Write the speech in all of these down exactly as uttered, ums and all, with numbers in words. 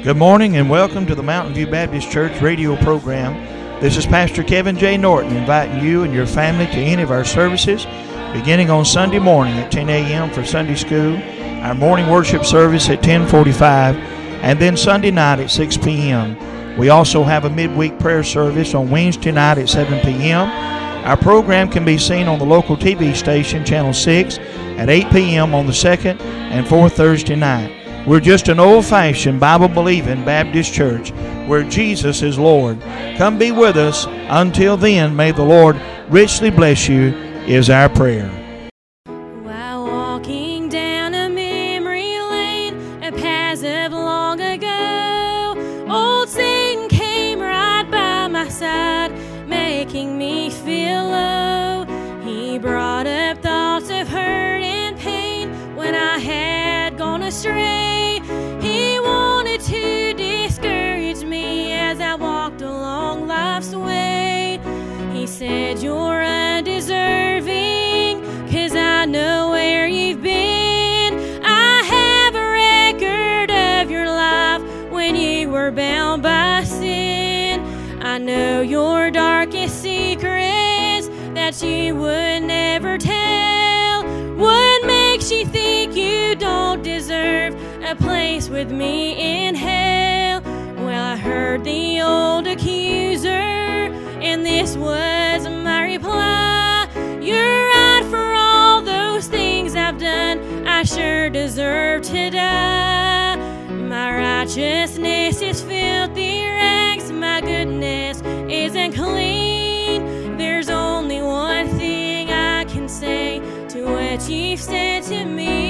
Good morning and welcome to the Mountain View Baptist Church radio program. This is Pastor Kevin J. Norton inviting you and your family to any of our services beginning on Sunday morning at ten a.m. for Sunday school, our morning worship service at ten forty-five, and then Sunday night at six p.m. We also have a midweek prayer service on Wednesday night at seven p.m. Our program can be seen on the local T V station, Channel six, at eight p.m. on the second and fourth Thursday night. We're just an old-fashioned, Bible-believing Baptist church where Jesus is Lord. Come be with us. Until then, may the Lord richly bless you, is our prayer. While walking down a memory lane, a path of long ago, old Satan came right by my side, making me feel low. He brought up thoughts of hurt and pain when I had gone astray. He wanted to discourage me as I walked along life's way. He said, you're undeserving, 'cause I know where you've been. I have a record of your life when you were bound by sin. I know your darkest secrets that you would never tell. What makes you think you don't deserve a place with me in hell? Well, I heard the old accuser, and this was my reply. You're right, for all those things I've done, I sure deserve to die. My righteousness is filthy rags, my goodness isn't clean. There's only one thing I can say to what you've said to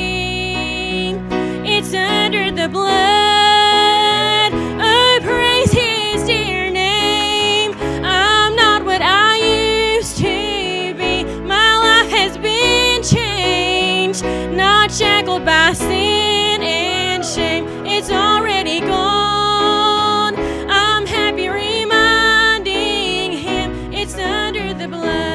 me. It's under the blood. Oh, praise his dear name. I'm not what I used to be. My life has been changed, not shackled by sin and shame. It's already gone. I'm happy reminding him it's under the blood.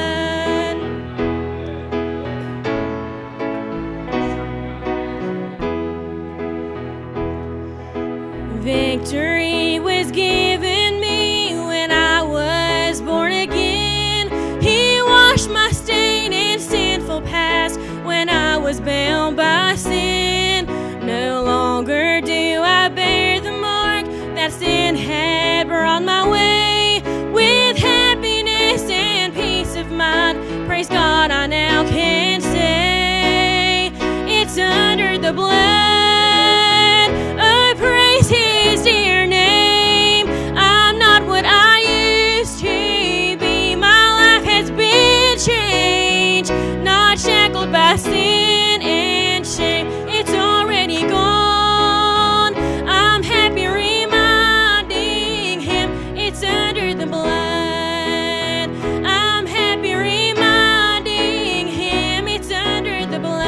Victory was given me when I was born again. He washed my stain and sinful past when I was bound by sin. No longer do I bear the mark that sin had brought my way. With happiness and peace of mind, praise God, I now can say it's under the blood. Oh, praise his dear name. I'm not what I used to be. My life has been changed, not shackled by sin and shame. It's already gone. I'm happy reminding him it's under the blood. I'm happy reminding him it's under the blood.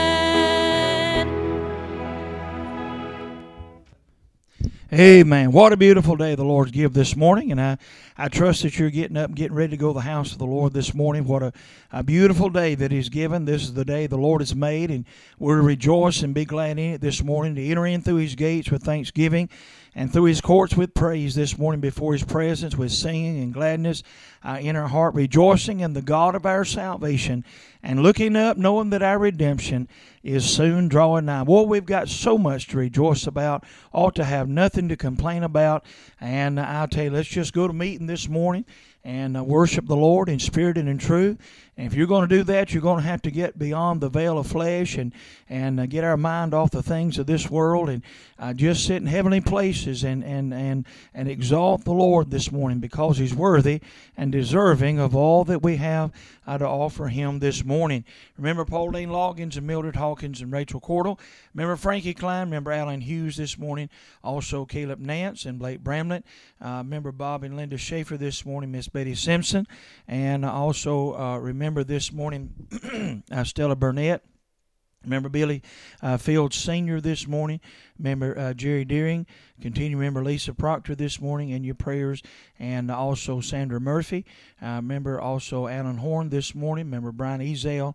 Amen. What a beautiful day the Lord's give this morning, and I, I trust that you're getting up and getting ready to go to the house of the Lord this morning. What a, a beautiful day that He's given. This is the day the Lord has made, and we're to rejoice and be glad in it this morning, to enter in through His gates with thanksgiving and through His courts with praise this morning before His presence with singing and gladness uh, in our heart, rejoicing in the God of our salvation and looking up, knowing that our redemption is soon drawing nigh. Boy, we've got so much to rejoice about, ought to have nothing to complain about, and I'll tell you, let's just go to meeting this morning and uh, worship the Lord in spirit and in truth. And if you're going to do that, you're going to have to get beyond the veil of flesh and, and uh, get our mind off the things of this world and uh, just sit in heavenly places and, and, and, and exalt the Lord this morning, because He's worthy and deserving of all that we have uh, to offer Him this morning. Remember Pauline Loggins and Mildred Hawkins and Rachel Cordell. Remember Frankie Klein. Remember Alan Hughes this morning. Also Caleb Nance and Blake Bramlett. Uh, remember Bob and Linda Schaefer this morning. Miss Betty Simpson. And also uh, remember this morning uh, Stella Burnett. Remember Billy uh, Fields Senior this morning. Remember uh, Jerry Deering. Continue to remember Lisa Proctor this morning in your prayers. And also Sandra Murphy. Uh, remember also Alan Horn this morning. Remember Brian Ezel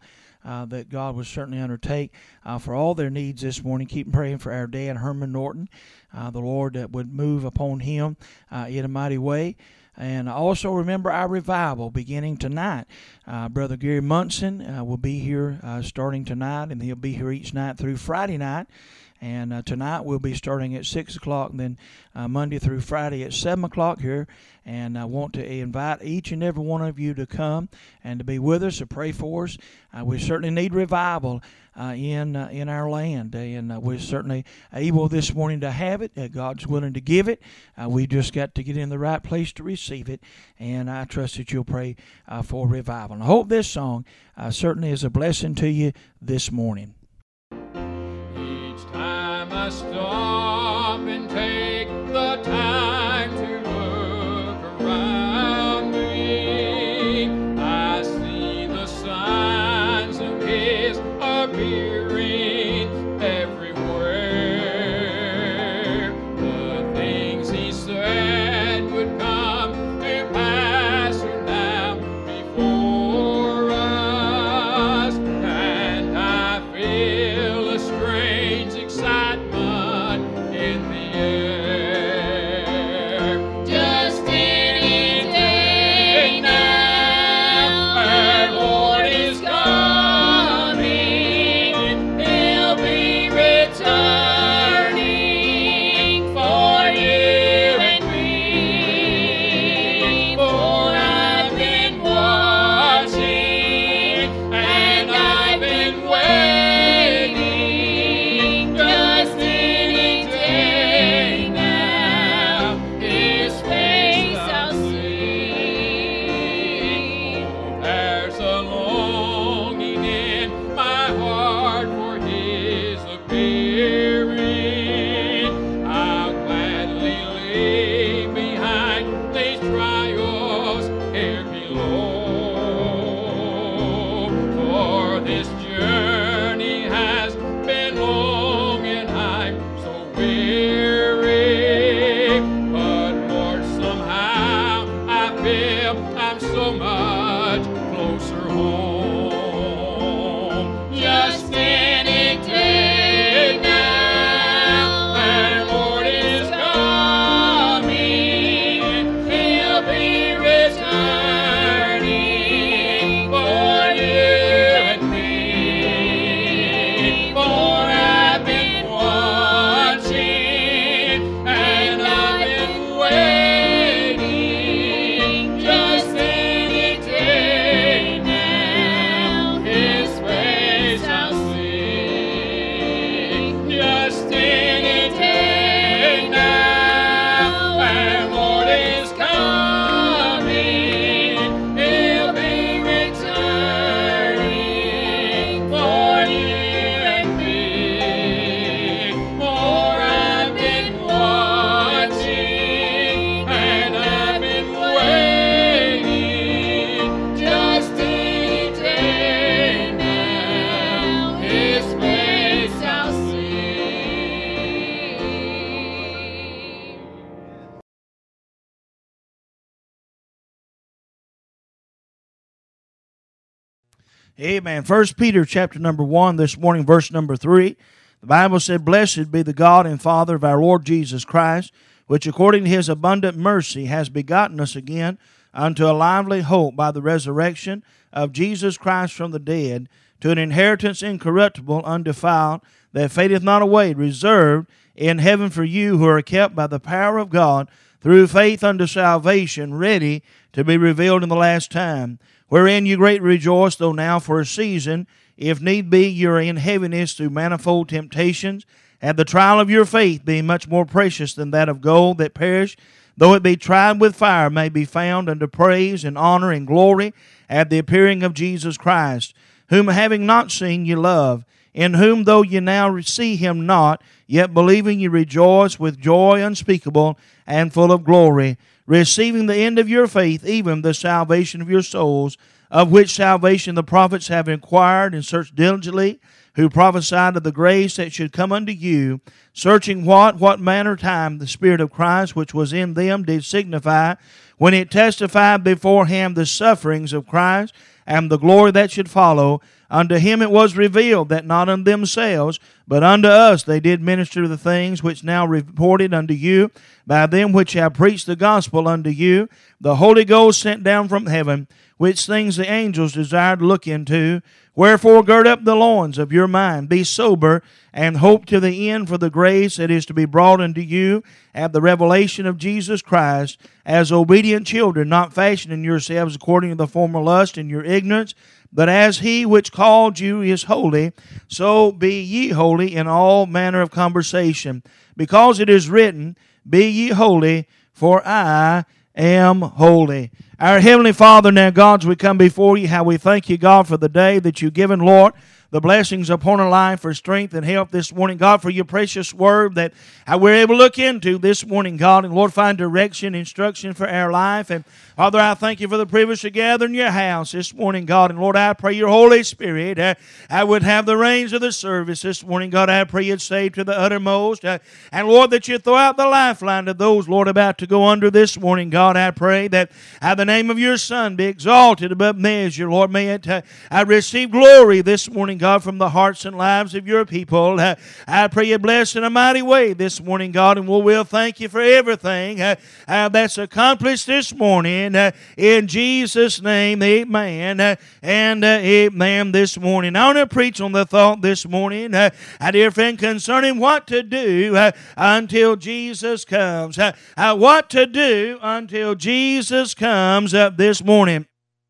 uh, that God would certainly undertake uh, for all their needs this morning. Keep praying for our dad, Herman Norton, uh, the Lord that would move upon him uh, in a mighty way. And also remember our revival beginning tonight. Uh, Brother Gary Munson uh, will be here uh, starting tonight, and he'll be here each night through Friday night. And uh, tonight we'll be starting at six o'clock, and then uh, Monday through Friday at seven o'clock here. And I want to invite each and every one of you to come and to be with us, to pray for us. Uh, we certainly need revival uh, in uh, in our land, and uh, we're certainly able this morning to have it. Uh, God's willing to give it. Uh, we just got to get in the right place to receive it, and I trust that you'll pray uh, for revival. And I hope this song uh, certainly is a blessing to you this morning. Each time I stop and take the time to look around me, I see the signs of His appearing everywhere. The things He said would come to pass are now before us, and I feel a strange excitement in the air. Just any day now, our Lord is coming. He'll be returning for you and me. For I've been watching and I've been waiting. Just any day now, His face I'll see. There's a longing in my heart for His appearing. I'll gladly leave behind these trials here below. For this journey has been long and I'm so weary. But Lord, somehow I feel I'm so much closer home. Just any day now, our Lord is coming. He'll be returning for you and me. For I've been watching and I've been waiting. Just any day now, His face I'll see. Just any day now, our Lord is coming. He'll be returning for you and me. For I've been watching and I've been waiting. Just any day now, His face I'll see. Amen. First Peter chapter number one, this morning, verse number three. The Bible said, "Blessed be the God and Father of our Lord Jesus Christ, which according to His abundant mercy has begotten us again unto a lively hope by the resurrection of Jesus Christ from the dead, to an inheritance incorruptible, undefiled, that fadeth not away, reserved in heaven for you who are kept by the power of God through faith unto salvation, ready to be revealed in the last time, wherein you greatly rejoice, though now for a season, if need be, you are in heaviness through manifold temptations, and the trial of your faith, being much more precious than that of gold that perish, though it be tried with fire, may be found unto praise and honor and glory at the appearing of Jesus Christ, whom having not seen you love, in whom though you now see Him not, yet believing you rejoice with joy unspeakable and full of glory, receiving the end of your faith, even the salvation of your souls, of which salvation the prophets have inquired and searched diligently, who prophesied of the grace that should come unto you, searching what, what manner of time the Spirit of Christ which was in them did signify, when it testified beforehand the sufferings of Christ, and the glory that should follow, unto him it was revealed that not unto themselves, but unto us they did minister the things which now reported unto you by them which have preached the gospel unto you, the Holy Ghost sent down from heaven, which things the angels desired to look into. Wherefore gird up the loins of your mind, be sober, and hope to the end for the grace that is to be brought unto you at the revelation of Jesus Christ, as obedient children, not fashioning yourselves according to the former lust in your ignorance, but as he which called you is holy, so be ye holy in all manner of conversation. Because it is written, Be ye holy, for I am holy. Our Heavenly Father, now, God, as we come before you, how we thank you, God, for the day that you've given, Lord, the blessings upon our life for strength and health this morning. God, for your precious word that we're able to look into this morning, God, and Lord, find direction, instruction for our life. And Father, I thank you for the privilege to gather in your house this morning, God. And Lord, I pray your Holy Spirit, uh, I would have the reins of the service this morning. God, I pray you'd save to the uttermost. Uh, and Lord, that you throw out the lifeline to those, Lord, about to go under this morning. God, I pray that uh, the name of your Son be exalted above measure. Lord, may it uh, I receive glory this morning, God, from the hearts and lives of your people. Uh, I pray you bless in a mighty way this morning, God, and we will thank you for everything uh, uh, that's accomplished this morning. Uh, in Jesus' name, amen uh, and uh, amen this morning. I want to preach on the thought this morning, uh, uh, dear friend, concerning what to do uh, until Jesus comes. Uh, uh, what to do until Jesus comes uh, this morning.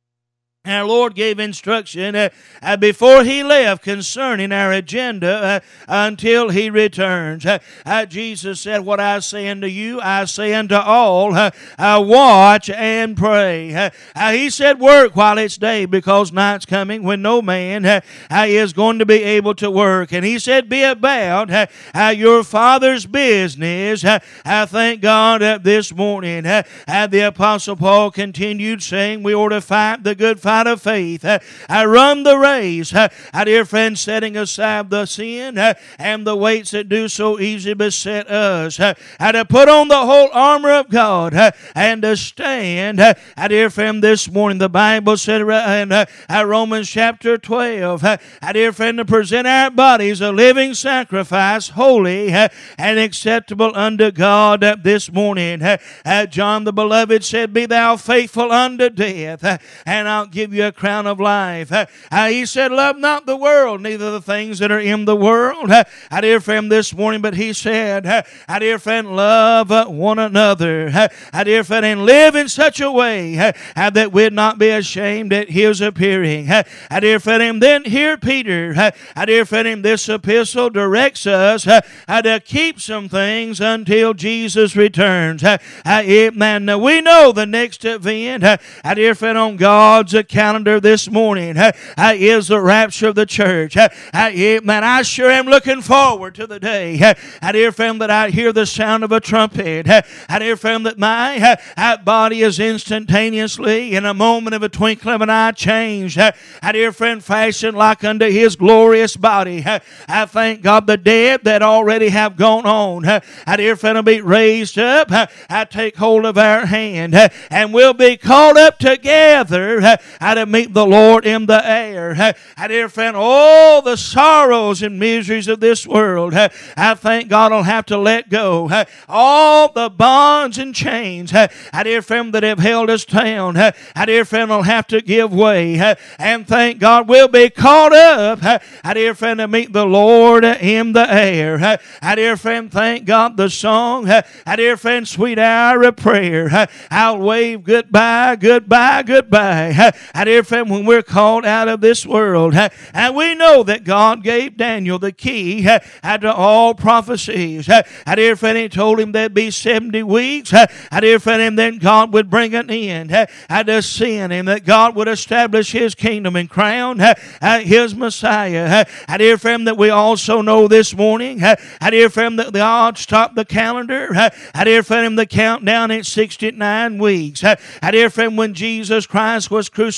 Our Lord gave instruction uh, uh, before He left concerning our agenda uh, until He returns. Uh, uh, Jesus said, What I say unto you, I say unto all, uh, uh, watch and pray. Uh, uh, he said, work while it's day, because night's coming when no man uh, uh, is going to be able to work. And He said, be about uh, uh, your Father's business. Uh, I thank God uh, this morning. Uh, uh, the Apostle Paul continued saying, we ought to fight the good fight of faith. Uh, I run the race, uh, uh, dear friend, setting aside the sin uh, and the weights that do so easily beset us. Uh, uh, to put on the whole armor of God uh, and to stand. Uh, uh, dear friend, this morning the Bible said in uh, uh, Romans chapter twelve, uh, uh, dear friend, to present our bodies a living sacrifice, holy uh, and acceptable unto God uh, this morning. Uh, uh, John the Beloved said, be thou faithful unto death, uh, and I'll give you a crown of life. Uh, uh, he said, love not the world, neither the things that are in the world. Uh, uh, dear friend, this morning, but he said, uh, uh, dear friend, love uh, one another. Uh, uh, dear friend, and live in such a way uh, uh, that we'd not be ashamed at his appearing. Uh, uh, dear friend, and then here Peter, uh, uh, dear friend, in this epistle directs us uh, uh, to keep some things until Jesus returns. Uh, uh, amen. Now, we know the next event, uh, uh, dear friend, on God's calendar this morning uh, uh, is the rapture of the church. Uh, uh, man, I sure am looking forward to the day, uh, uh, dear friend, that I hear the sound of a trumpet. Uh, uh, dear friend, that my uh, uh, body is instantaneously, in a moment of a twinkling of an eye, changed. Uh, uh, dear friend, fashioned like unto His glorious body. Uh, I thank God the dead that already have gone on. Uh, uh, dear friend, will be raised up. Uh, I take hold of our hand uh, and we'll be called up together uh, uh, to meet the Lord in the air. Uh, uh, dear friend, all the sorrows and miseries of this world, uh, I thank God will have to let go. Uh, all the bonds and chains, uh, uh, dear friend, that have held us down, uh, uh, dear friend, will have to give way. Uh, and thank God we'll be caught up, uh, uh, dear friend, to meet the Lord uh, in the air. Uh, uh, dear friend, thank God the song, uh, uh, dear friend, sweet hour of prayer. Uh, I'll wave goodbye, goodbye, goodbye. Uh, uh, dear friend, when we're called out of this world, uh, and we know that God gave Daniel the key uh, uh, to all prophecies. Uh, uh, dear friend, He told him there'd be seventy weeks. Uh, uh, dear friend, and then God would bring an end uh, uh, to sin, and that God would establish His kingdom and crown uh, uh, His Messiah. Uh, uh, dear friend, that we also know this morning, uh, uh, dear friend, that the odds stopped the calendar. Uh, uh, dear friend, the countdown at sixty-nine weeks. Uh, uh, dear friend, when Jesus Christ was crucified,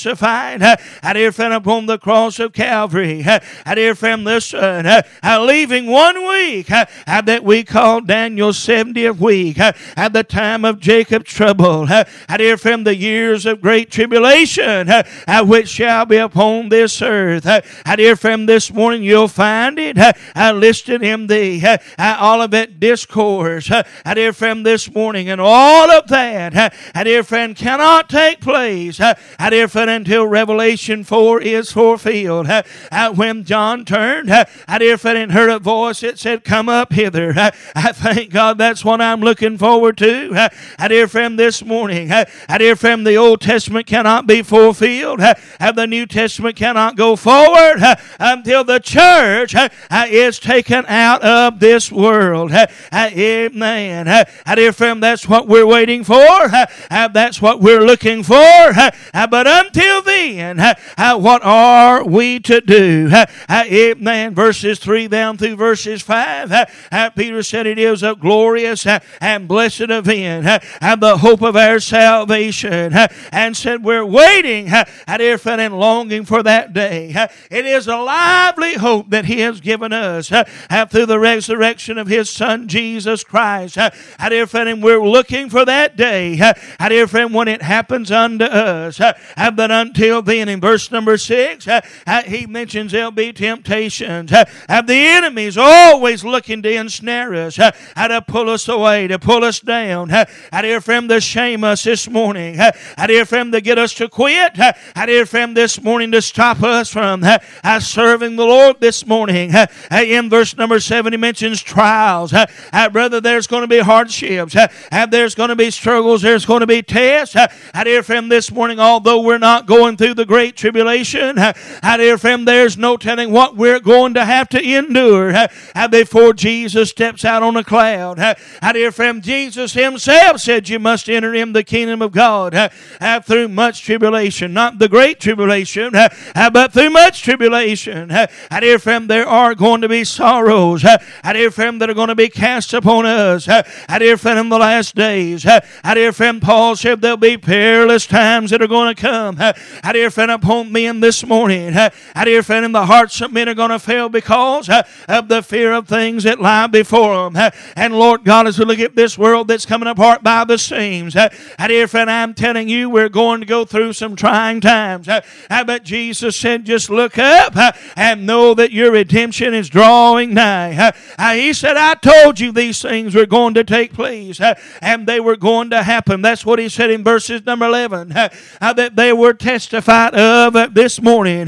crucified, I dear friend, upon the cross of Calvary, I dear friend, listen, leaving one week that we call Daniel's seventieth week, at the time of Jacob's trouble, I dear friend, the years of great tribulation, which shall be upon this earth. I dear friend, this morning you'll find it listed in the Olivet Discourse. I dear friend, this morning, and all of that, I dear friend, cannot take place, I dear friend, until Revelation four is fulfilled. When John turned, I dear friend, and heard a voice that said, "Come up hither." I thank God that's what I'm looking forward to. I dear friend, this morning, I dear friend, the Old Testament cannot be fulfilled, and the New Testament cannot go forward until the church is taken out of this world. Amen. I dear friend, that's what we're waiting for. That's what we're looking for. But until then, what are we to do? Amen. Verses three down through verses five, Peter said it is a glorious and blessed event, and the hope of our salvation, and said we're waiting, I dear friend, and longing for that day. It is a lively hope that He has given us through the resurrection of His Son Jesus Christ. I dear friend, and we're looking for that day, I dear friend, when it happens unto us. But until then, in verse number six, he mentions there'll be temptations. The enemy's always looking to ensnare us, to pull us away, to pull us down. I dear friend, to shame us this morning. I dear friend, to get us to quit. I dear friend, this morning to stop us from serving the Lord this morning. In verse number seven, he mentions trials. Brother, there's going to be hardships. There's going to be struggles. There's going to be tests. I dear friend, this morning, although we're not going through the great tribulation, I dear friend, there's no telling what we're going to have to endure before Jesus steps out on a cloud. I dear friend, Jesus Himself said you must enter in the kingdom of God through much tribulation, not the great tribulation, but through much tribulation. I dear friend, there are going to be sorrows, I dear friend, that are going to be cast upon us. I dear friend, in the last days, I dear friend, Paul said there'll be perilous times that are going to come. I dear friend, upon men this morning. I dear friend, in the hearts of men are going to fail because of the fear of things that lie before them. And Lord God, as we look at this world that's coming apart by the seams, I dear friend, I'm telling you, we're going to go through some trying times. But Jesus said, just look up and know that your redemption is drawing nigh. He said, I told you these things were going to take place, and they were going to happen. That's what He said in verses number eleven, that they were testified of this morning.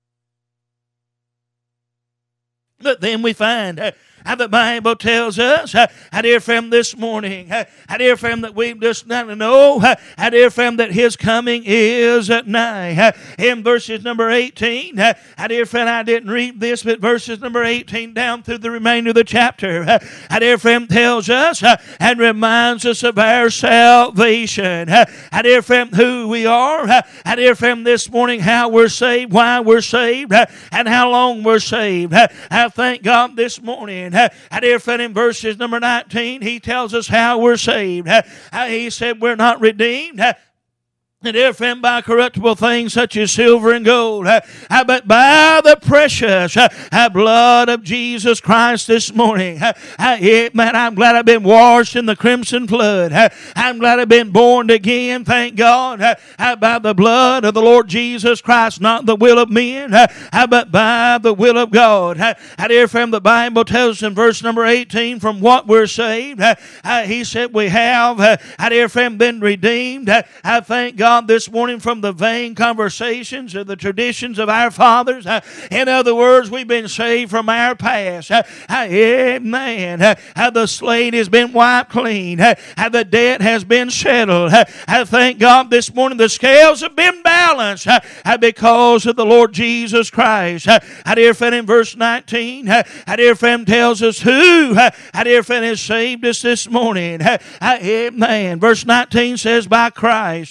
But then we find how the Bible tells us, uh, I dear friend, this morning, uh, I dear friend, that we've just got to know, uh, I dear friend, that His coming is at nigh. Uh, in verses number eighteen, uh, I dear friend, I didn't read this, but verses number eighteen down through the remainder of the chapter, uh, I dear friend, tells us uh, and reminds us of our salvation. Uh, I dear friend, who we are. Uh, I dear friend, this morning, how we're saved, why we're saved, uh, and how long we're saved. Uh, I thank God this morning. I dear friend, in verses number nineteen, He tells us how we're saved. He said we're not redeemed, and dear friend, by corruptible things such as silver and gold, uh, but by the precious uh, blood of Jesus Christ this morning. Uh, uh, man, I'm glad I've been washed in the crimson flood. Uh, I'm glad I've been born again, thank God, uh, uh, by the blood of the Lord Jesus Christ, not the will of men, uh, uh, but by the will of God. Uh, uh, dear friend, the Bible tells us in verse number eighteen, from what we're saved, uh, uh, He said we have, uh, uh, dear friend, been redeemed. Uh, I thank God this morning from the vain conversations of the traditions of our fathers. Uh, in other words, we've been saved from our past. Uh, uh, amen. Uh, uh, the slate has been wiped clean. Uh, uh, the debt has been settled. Uh, I thank God this morning the scales have been balanced uh, uh, because of the Lord Jesus Christ. Uh, uh, dear friend, in verse nineteen, uh, uh, dear friend, tells us who, uh, uh, dear friend, has saved us this morning. Uh, uh, amen. Verse nineteen says, by Christ. Uh,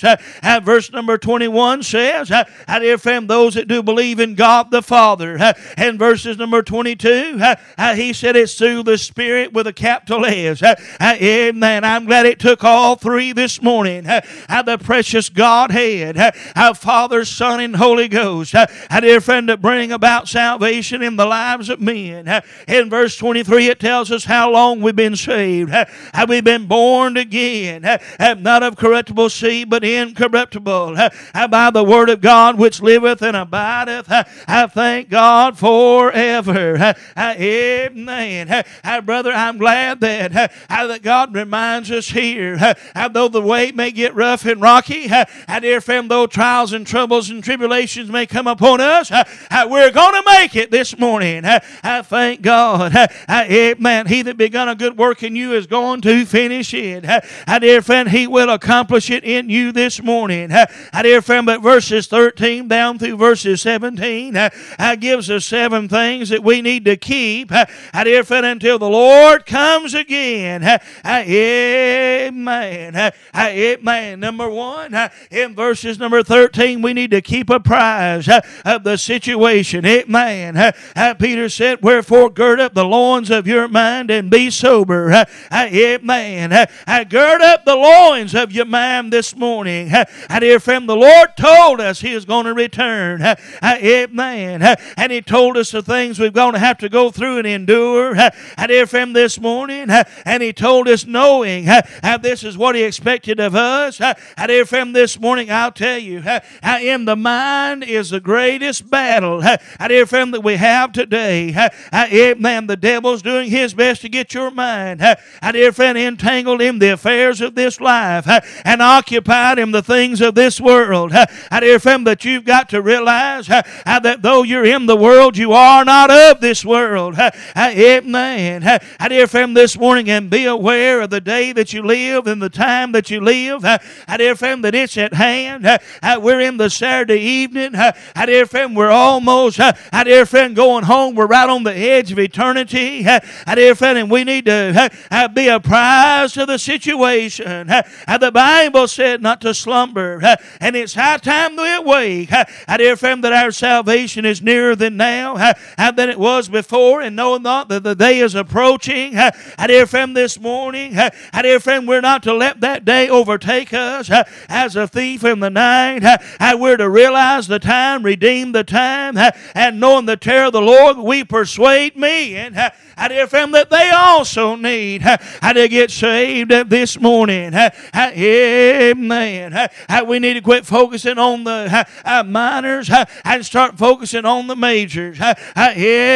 uh, verse number twenty-one says, uh, uh, dear friend, those that do believe in God the Father. Uh, and verses number twenty-two, uh, uh, he said it's through the Spirit with a capital S. Uh, uh, amen. I'm glad it took all three this morning. Uh, uh, the precious Godhead, uh, uh, Father, Son, and Holy Ghost. Uh, uh, dear friend, to bring about salvation in the lives of men. Uh, in verse twenty-three, it tells us how long we've been saved. Uh, uh, we've been born again, uh, uh, not of corruptible seed, but incorruptible, uh, uh, by the word of God which liveth and abideth. Uh, I thank God forever. Uh, uh, amen. Uh, uh, brother, I'm glad that, uh, uh, that God reminds us here, uh, uh, though the way may get rough and rocky, uh, uh, dear friend, though trials and troubles and tribulations may come upon us, uh, uh, we're going to make it this morning. Uh, I thank God. Uh, uh, amen. He that begun a good work in you is going to finish it. Uh, uh, dear friend, He will accomplish it in you this morning. Uh, uh, dear friend, but verses thirteen down through verses seventeen uh, uh, gives us seven things that we need to keep, uh, uh, dear friend, until the Lord comes again. Uh, uh, amen. Uh, uh, amen. Number one, uh, in verses number thirteen, we need to keep apprised uh, of the situation. Amen. Uh, uh, Peter said, wherefore gird up the loins of your mind and be sober. Uh, uh, amen. Uh, uh, gird up the loins of your mind this morning. Uh, uh, dear friend, the Lord told us He is going to return. Uh, uh, amen. Uh, and He told us the things we're going to have to go through and endure. Uh, uh, dear friend, this morning, uh, and He told us knowing uh, uh, this is what He expected of us. Uh, uh, dear friend, this morning, I'll tell you, uh, uh, in the mind is the greatest battle, uh, uh, dear friend, that we have today. Uh, uh, amen. The devil's doing his best to get your mind, uh, uh, dear friend, entangled in the affairs of this life uh, and occupied in the things of this world. Uh, uh, dear friend, that you've got to realize uh, uh, that though you're in the world, you are not of this world. Uh, uh, amen. Uh, uh, dear friend, this morning, and be aware of the day that you live and the time that you live. Uh, uh, dear friend, that it's at hand. Uh, uh, we're in the Saturday evening. Uh, uh, dear friend, we're almost, uh, uh, dear friend, going home. We're right on the edge of eternity. Uh, uh, dear friend, and we need to uh, uh, be apprised of the situation. Uh, uh, the Bible said not to slumber, uh, and it's high time we awake. Uh, uh, dear friend, that our salvation is nearer than now uh, uh, than it was before, and know not that the day is approaching. Uh, uh, dear friend, this morning, uh, uh, dear friend, we're not to let that day overtake us uh, as a thief in the night. Uh, uh, we're to realize the time, redeem the time, uh, and knowing the terror of the Lord, we persuade men, uh, uh, dear friend, that they also need uh, uh, to get saved uh, this morning. Uh, uh, amen. Uh, uh, we need to quit focusing on the uh, uh, minors uh, and start focusing on the majors. Uh, uh,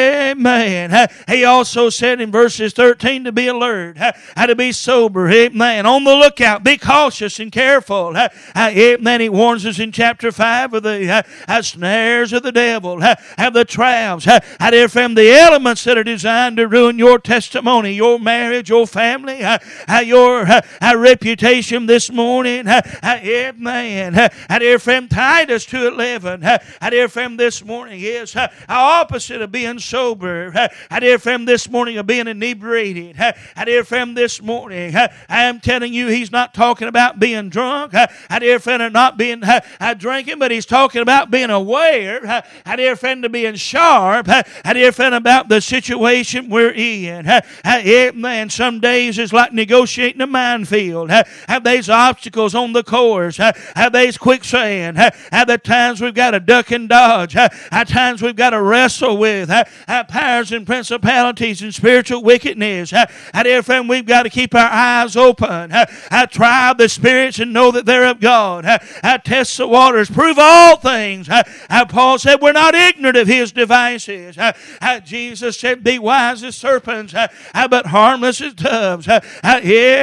amen. Uh, he also said in verses thirteen to be alert, uh, uh, to be sober. Amen. On the lookout, be cautious and careful. Uh, uh, amen. He warns us in chapter five of the uh, uh, snares of the devil, uh, of the traps, uh, uh, dear friend, the elements that are designed to ruin your testimony, your marriage, your family, uh, uh, your uh, uh, reputation this morning. Uh, uh, amen. Uh, uh, dear friend, Titus two eleven, uh, uh, dear friend, this morning is uh, opposite of being sober. Uh, uh, dear friend, this morning of being inebriated. Uh, uh, dear friend, this morning, uh, I am telling you, he's not talking about being drunk. Uh, uh, dear friend, or not being uh, uh, drinking, but he's talking about being aware. Uh, uh, dear friend, to being sharp. Uh, uh, dear friend, about the situation we're in. Uh, uh, amen. Some days it's like negotiating a minefield. Uh, uh, there's obstacles on the course. Uh, uh, there's quicksand. Uh, uh, the times we've got to duck and dodge. Uh, at times we've got to wrestle with uh, uh, powers and principalities and spiritual wickedness. Uh, uh, dear friend, we've got to keep our eyes open. Uh, uh, try the spirits and know that they're of God. Uh, uh, test the waters. Prove all things. Uh, uh, Paul said we're not ignorant of His devices. Uh, uh, Jesus said be wise as serpents, uh, uh, but harmless as doves. Uh, uh,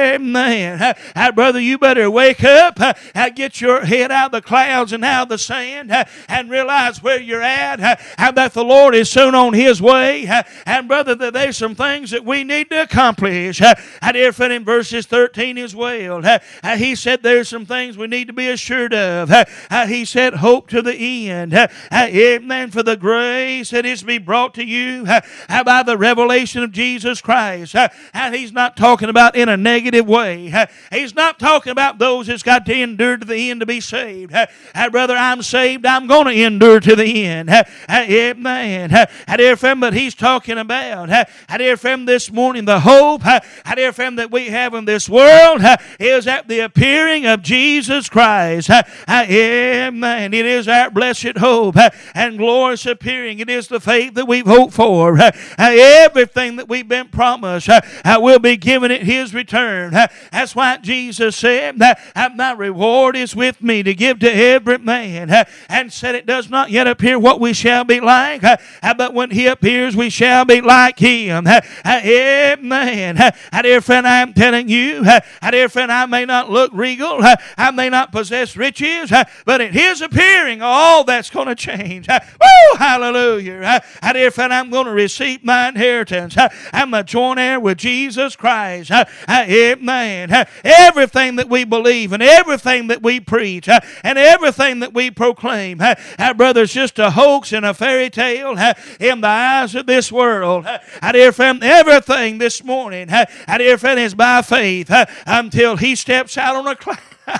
amen. Uh, uh, brother, you better wake up. Uh, uh, get your head out of the clouds and out of the sand uh, and realize where you're at. Uh, uh, that the Lord is soon on His way. Uh, and brother, that there's some things that we need to accomplish. Uh, uh, dear friend, in verses thirteen as well, uh, uh, he said there's some things we need to be assured of. Uh, uh, he said hope to the end. Uh, uh, amen. For the grace that is to be brought to you uh, uh, by the revelation of Jesus Christ. Uh, and he's not talking about in a negative way. Uh, he's not talking about those that's got to endure to the end to be saved. Uh, uh, brother, I'm saved. I'm going to endure to the end. Uh, uh, amen. Uh, uh, dear friend, but he's talking about, uh, uh, dear friend, this morning, the hope, uh, uh, dear friend, that we have in this world uh, is at the appearing of Jesus Christ. Uh, uh, amen. It is our blessed hope uh, and glorious appearing. It is the faith that we've hoped for. Uh, uh, everything that we've been promised uh, uh, will be given at His return. Uh, that's why Jesus said that uh, my reward is with me to give to every man, uh, and said it does not yet appear what we shall be like, uh, uh, but when He appears we shall be like Him. Uh, uh, amen. Uh, uh, dear friend, I'm telling you, uh, uh, dear friend, I may not look regal, uh, I may not possess riches, uh, but at His appearing all that's going to change. Uh, woo, hallelujah. Uh, uh, dear friend, I'm going to receive my inheritance. Uh, I'm a joint heir with Jesus Christ. Uh, uh, amen. Uh, everything that we believe and everything that we preach uh, and everything that we proclaim, uh, uh, brother, is just a hoax and a fairy tale uh, in the eyes of this world. Uh, uh, dear friend, everything this morning, uh, uh, dear friend, is by faith uh, until He steps out on a cloud.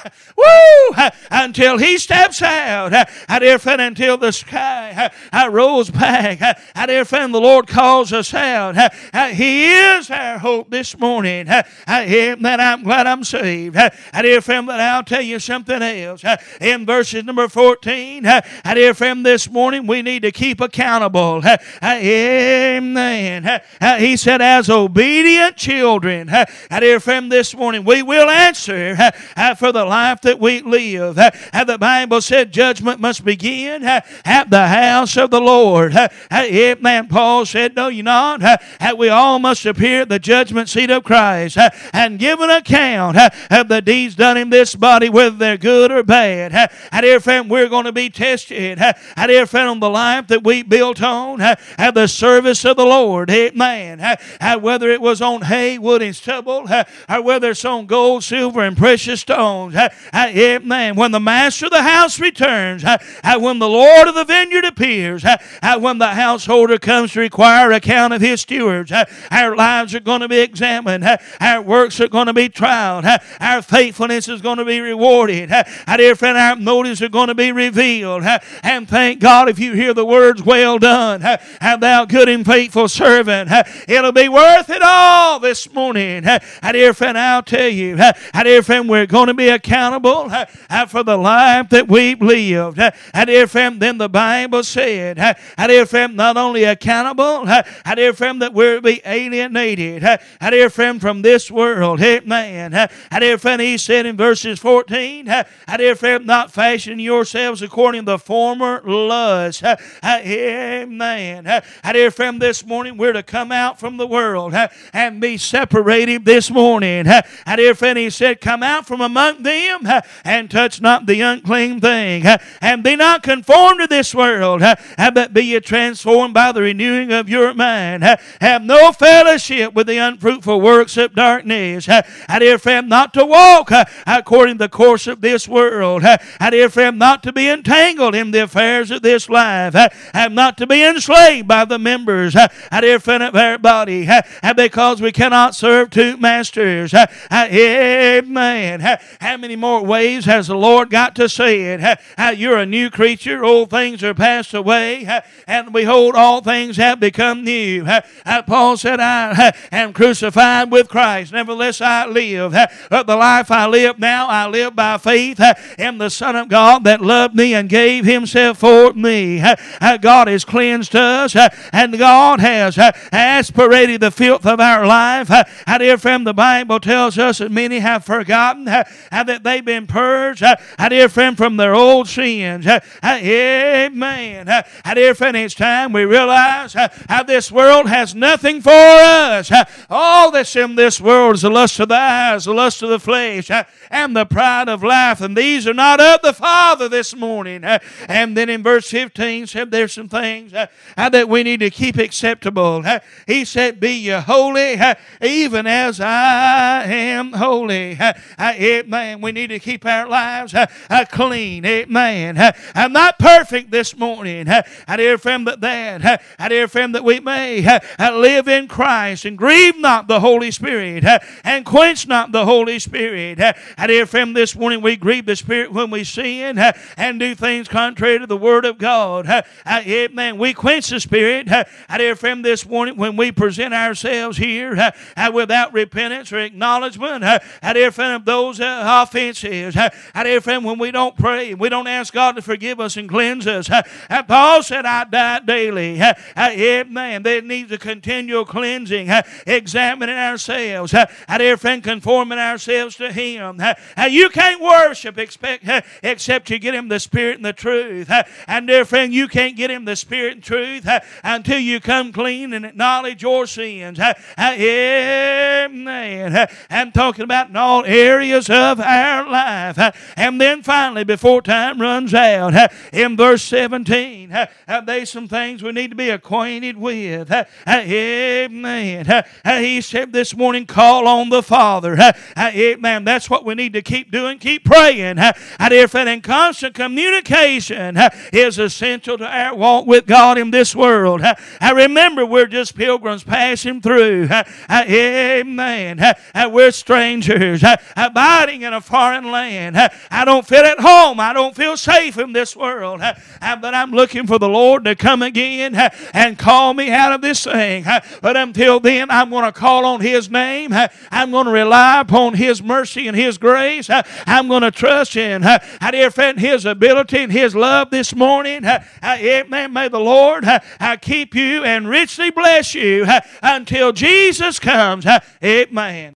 Woo! Until He steps out, uh, dear friend, until the sky uh, rolls back, uh, dear friend, the Lord calls us out. Uh, uh, he is our hope this morning. Uh, uh, that I'm glad I'm saved. Uh, dear friend, but I'll tell you something else. Uh, in verses number fourteen, uh, dear friend, this morning we need to keep accountable. Uh, uh, amen. Uh, uh, he said, as obedient children, uh, dear friend, this morning we will answer uh, uh, for the life that we live. Uh, uh, the Bible said judgment must begin uh, at the house of the Lord. Uh, uh, amen. Paul said, no, you not. Uh, uh, we all must appear at the judgment seat of Christ uh, and give an account uh, of the deeds done in this body, whether they're good or bad. Uh, uh, dear friend, we're going to be tested. Uh, uh, dear friend, on the life that we built on uh, at the service of the Lord. Amen. Uh, uh, whether it was on hay, wood, and stubble, uh, or whether it's on gold, silver, and precious stones. Uh, uh, amen. When the master of the house returns, uh, uh, when the Lord of the vineyard appears, uh, uh, when the householder comes to require account of his stewards, uh, our lives are going to be examined. Uh, our works are going to be tried. Uh, our faithfulness is going to be rewarded. Uh, uh, dear friend, our motives are going to be revealed. Uh, and thank God if you hear the words, well done, uh, uh, thou good and faithful servant. Uh, it'll be worth it all this morning. Uh, uh, dear friend, I'll tell you, uh, uh, dear friend, we're going to be accountable uh, uh, for the life that we've lived. Uh, uh, dear friend, then the Bible said, uh, uh, dear friend, not only accountable, uh, uh, dear friend, that we'll be alienated, uh, uh, dear friend, from this world. Amen. Uh, uh, dear friend, he said in verses fourteen, uh, uh, dear friend, not fashioning yourselves according to the former lusts. Uh, uh, amen. Uh, uh, dear friend, this morning we're to come out from the world uh, and be separated this morning. Uh, uh, dear friend, he said, come out from among them uh, and touch not the unclean thing, uh, and be not conformed to this world, uh, uh, but be ye transformed by the renewing of your mind. Uh, have no fellowship with the unfruitful works of darkness. Uh, uh, dear friend, not to walk uh, according to the course of this world. Uh, uh, dear friend, not to be entangled in the affairs of this life. Uh, uh, not to be enslaved by the members, uh, uh, dear friend, of our body, uh, uh, because we cannot serve two masters. Uh, uh, amen. Uh, how many more ways has the Lord got to say it? Uh, uh, you're a new creature. Old things are passed away, uh, and behold, all things have become new. Uh, uh, Paul said, I uh, am crucified with Christ. Nevertheless, I live. Uh, but the life I live now, I live by faith uh, in the Son of God that loved me and gave Himself for me. Uh, uh, God has cleansed us, uh, and God has uh, aspirated the filth of our life. Uh, uh, dear friend, the Bible tells us that many have forgotten uh, uh, that they've been purged, uh, uh, dear friend, from their old sins. Uh, uh, amen. Uh, uh, dear friend, it's time we realize uh, how this world has nothing for us. Uh, all that's in this world is the lust of the eyes, the lust of the flesh, uh, and the pride of life, and these are not of the Father this morning. Uh, and then in verse fifteen said there's some things uh, uh, that we need to keep acceptable. Uh, he said, be ye holy, uh, even as I am holy. Uh, uh, amen. amen, we need to keep our lives uh, uh, clean. Amen. Uh, I'm not perfect this morning. Uh, I dear friend, but that. Uh, I dear friend, that we may uh, uh, live in Christ and grieve not the Holy Spirit uh, and quench not the Holy Spirit. Uh, I dear friend, this morning we grieve the Spirit when we sin uh, and do things contrary to the Word of God. Uh, uh, amen. We quench the Spirit. Uh, I dear friend, this morning when we present ourselves here uh, uh, without repentance or acknowledgement, uh, I dear friend, of those uh, offenses. Uh, I dear friend, when we don't pray, we don't ask God to forgive us and cleanse us. Uh, uh, Paul said, I die daily. Uh, uh, amen. There needs a continual cleansing, uh, examining ourselves. Uh, I dear friend, conforming ourselves to Him. Uh, uh, you can't worship expect, uh, except you get Him the Spirit and the truth. Uh, and dear friend, you can't get Him the Spirit and truth uh, until you come clean and acknowledge your sins. Uh, uh, amen. Uh, I'm talking about in all areas of our life. Uh, and then finally, before time runs out, uh, in verse seventeen, uh, uh, there's some things we need to be acquainted with. Uh, uh, amen. Uh, uh, he said this morning, call on the Father. Uh, uh, amen. That's what we need to keep doing. Keep praying. Uh, uh, dear friend, and constant communication uh, is essential to our walk with God in this world. Uh, I remember we're just pilgrims passing through. Uh, uh, amen. Uh, uh, we're strangers uh, abiding in a foreign land. Uh, I don't feel at home. I don't feel safe in this world. Uh, uh, but I'm looking for the Lord to come again uh, and call me out of this thing. Uh, but until then, I'm going to call on His name. Uh, I'm going to rely upon His mercy and His grace. Uh, I'm going to trust in uh, dear friend, His ability and His love this morning. Uh, uh, amen. May the Lord uh, uh, keep you and richly bless you uh, until Jesus comes. Uh, amen.